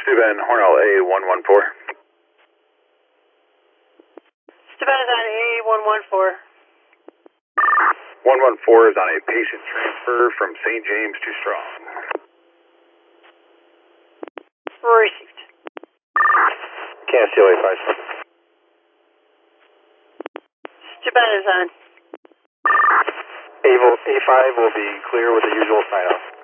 Steven Hornell A114. Steven is on A114. 114 is on a patient transfer from St. James to Strong. Received. Cancel A5. Steven is on. A5 will be clear with the usual sign-off.